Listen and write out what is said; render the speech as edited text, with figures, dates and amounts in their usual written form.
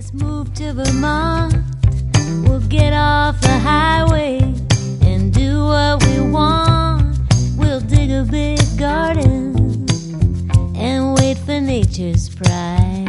Let's move to Vermont. We'll get off the highway and do what we want. We'll dig a big garden and wait for nature's pride.